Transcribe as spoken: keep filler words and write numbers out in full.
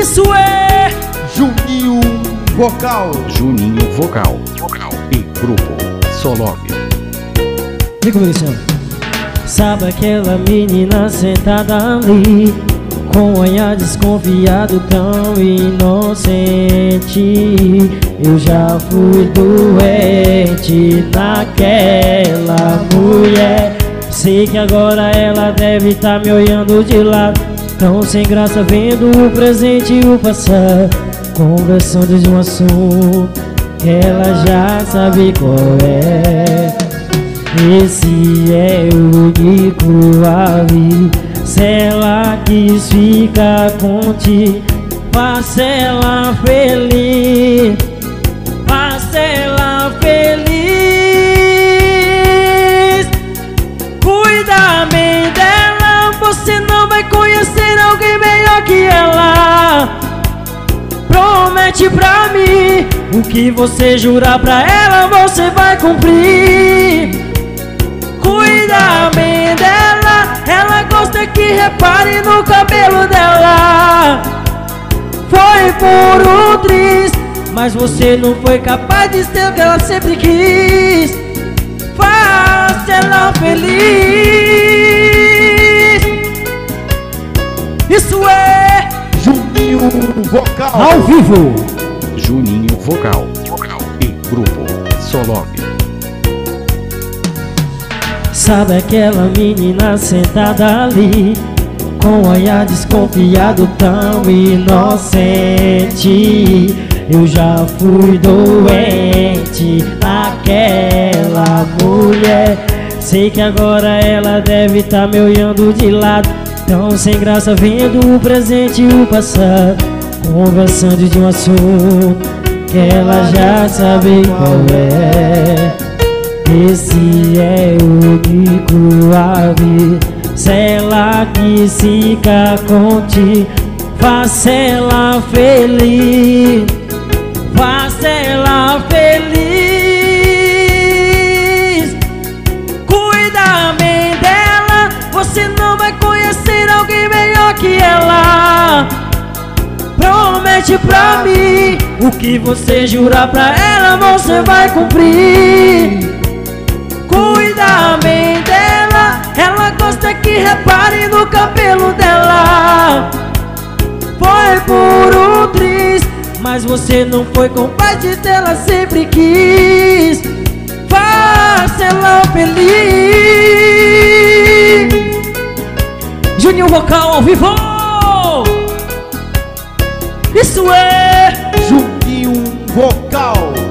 Isso é Juninho Vocal. Juninho Vocal. E Grupo Solog. E como ele chama? Sabe aquela menina sentada ali, com olhar desconfiado, tão inocente. Eu já fui doente naquela mulher. Sei que agora ela deve estar me olhando de lado, tão sem graça, vendo o presente e o passado, conversando de um assunto que ela já sabe qual é. Esse é o único ali. Se ela quis ficar contigo, faça ela feliz, faça ela feliz. Cuida bem dela, você não vai conhecer alguém melhor que ela. Promete pra mim, o que você jurar pra ela, você vai cumprir. Cuida bem dela, ela gosta que repare no cabelo dela. Foi por um triz, mas você não foi capaz de ser o que ela sempre quis. Faça ela feliz. Isso é Juninho Vocal. ao vivo. Juninho Vocal. E Grupo Solog. Sabe aquela menina sentada ali, com olhar desconfiado, tão inocente. Eu já fui doente naquela mulher. Sei que agora ela deve estar me olhando de lado, tão sem graça, vendo o presente e o passado, conversando de um assunto que ela já sabe qual é. Esse é o único ali. Se ela quis ficar contigo, faça ela feliz, faça ela feliz. Cuida bem dela, você não vai conhecer alguém melhor que ela. Promete pra mim, o que você jurar pra ela, você vai cumprir. Cuida bem dela, ela gosta que repare no cabelo dela. Foi por um triz, mas você não foi capaz de ter, ela sempre quis. Faça ela feliz. Juninho Vocal ao vivo. Isso é Juninho Vocal.